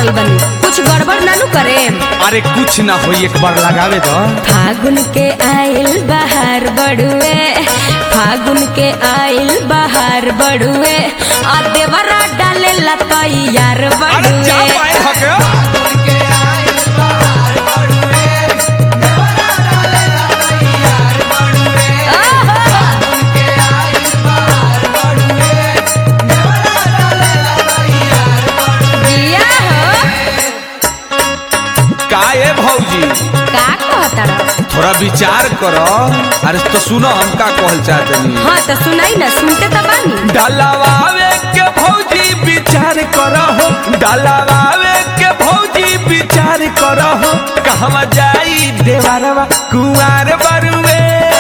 पड़ल बनी, कुछ गड़बड़ नानू करे। अरे कुछ ना हो, एक बार लगावे दो। फागुन के आइल बाहर बड़ुए, फागुन के आइल बाहर बड़ुए, आ देवरा डाले लतई यार बड़ुए। काहे भौजी का कहता थोड़ा विचार करो। अरे तो सुनो हम का कहल चाहते नहीं। हाँ तो सुनाई ना, सुनते तो बानी। डालावे के भौजी विचार करो हो, डालावे के भौजी विचार करो हो। कहवा जाई देवरवा कुंवार बरुए,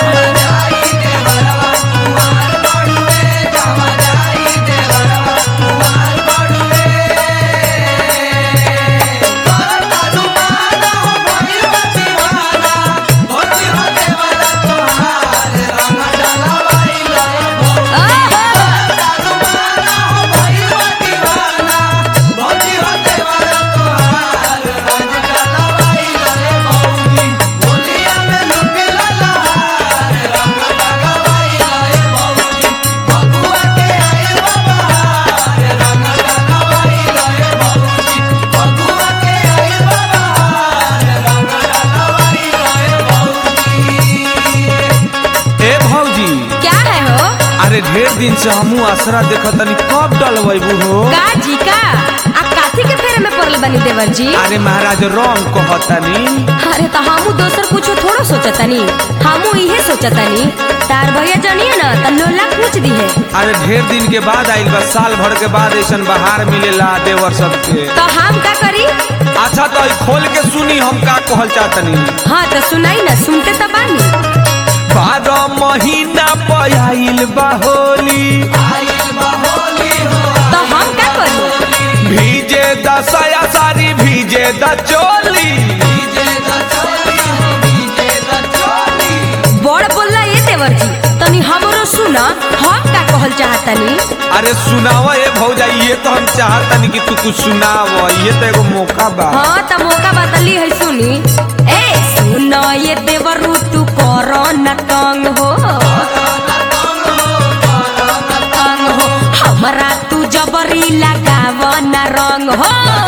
ढेर दिन से हमू आसरा देखत तनी कब डलवैबू हो। का जी का आ काथी के फेरे में पड़ल बनी देवर जी। अरे महाराज रंग कहतनी। अरे तो हमू दोसर कुछो थोड़ो सोचतनी, हमू इहे सोचतनी तार भैया जनिए ना त लोला पूछ दी है। अरे ढेर दिन के बाद आइल बा, साल भर के बाद ऐसन बाहर मिलेला देवर सबके। तो हम का करी? अच्छा तो खोल के सुनी हम का कहल चाहतनी। हाँ तो सुनाई ना, सुनते तो बानी। 12 महीना पयाइल बाहोली, तो हम का करी? भीजे दसाया सारी भीजे द चोली। बड़ बोला ये देवर जी, तनी हमरो सुना, हम का कहल चाहतनी। अरे सुनावा ये भौजा, ये तो हम चाहतनी कि तू कुछ सुनावा, ये तो एगो मौका बा। हाँ तो मौका बतली है, सुनी। ए सुनो ये देवरू तू करो न तंग हो, हमरा तू जबरी लगाव न रंग हो।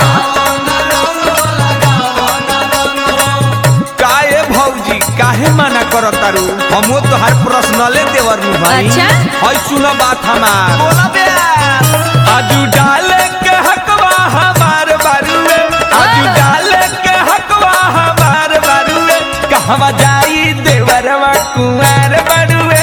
काहे भौजी काहे मना करो तारू, हमो तो हर पर्सनले देवर नु भाई। अच्छा हई सुनो बात हमार, बोला बे आजू डाले के हकवा हमार बारुए, आजू डाले के हकवा हमार बारुए। कहवा जाई देवरवा कुंवार बारुए।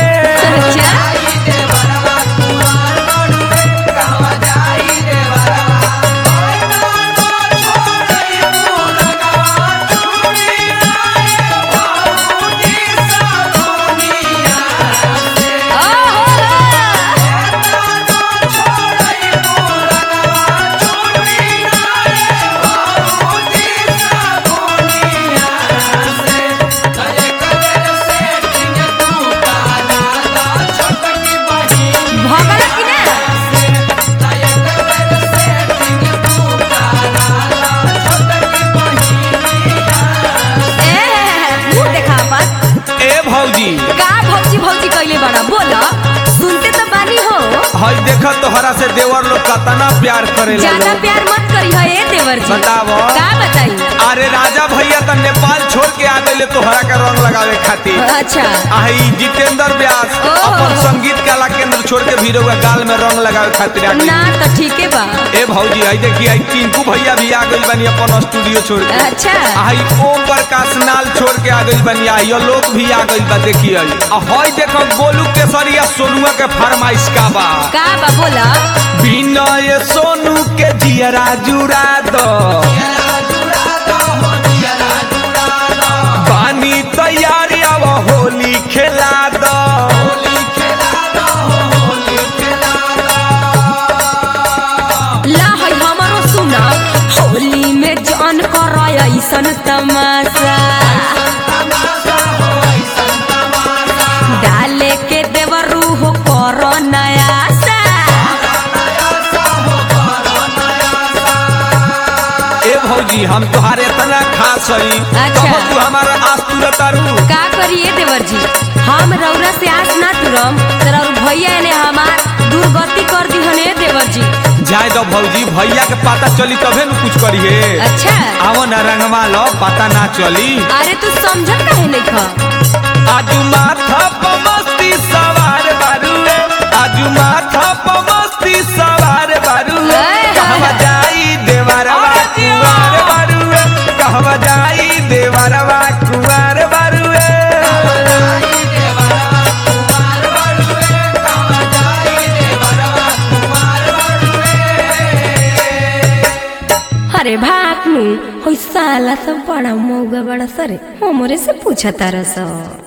देखा तोहरा से देवर लोग कितना प्यार करे, ज्यादा प्यार मत करी है ये देवर जी। बताओ का बताई? अरे राजा भैया तो नेपाल छोड़ के आ गए तोहरा का रंग लगावे खातिर। अच्छा आई जितेंद्र व्यास अपन संगीत कला केंद्र छोड़ के भीरो का गाल में रंग लगावे खातिर आ गए ना, तो ठीक है बा। ए भौजी आई देखी आई टिंकू भैया भी आ गई बनी अपन स्टूडियो छोड़ के। अच्छा आई ओम प्रकाश नाल छोड़ के आ गई बनी, आई लोग भी आ गई बा। देखी आई हई देखो गोलू केसरिया सोनुआ के फरमाइश का बा बोला बिनय सोनू के जियरा जुड़ा दो, पानी तैयारी अब होली खेला दो। ला है हमारो सुना, होली में जान कर ऐसन तमाशा, डाले के देवरू हो करो नया भौजी हम तुहारे इतना खास हई अच्छा। कहो तू हमारा आस तुरत तारू का करिए देवर जी, हम रौरा से आस ना तुरम तर और भैया ने हमार दुर्गति कर दी हने देवर जी। जाए दो भौजी, भैया के पता चली तबे न कुछ करिए। अच्छा आवो न रंगवा लो, पता ना चली। अरे तू समझत काहे नहीं खा। आजू माथा पर मस्ती सवार बारुए, आजू माथा पर मस्ती सवार बारुए। कहवा जाई देवरवा कुंवार बारुए, कहवा जाई देवरवा कुंवार बारुए। अरे भाग नू हो साला सब बड़ा मौगा बड़ा सरे हमरे से पूछा तारा सब।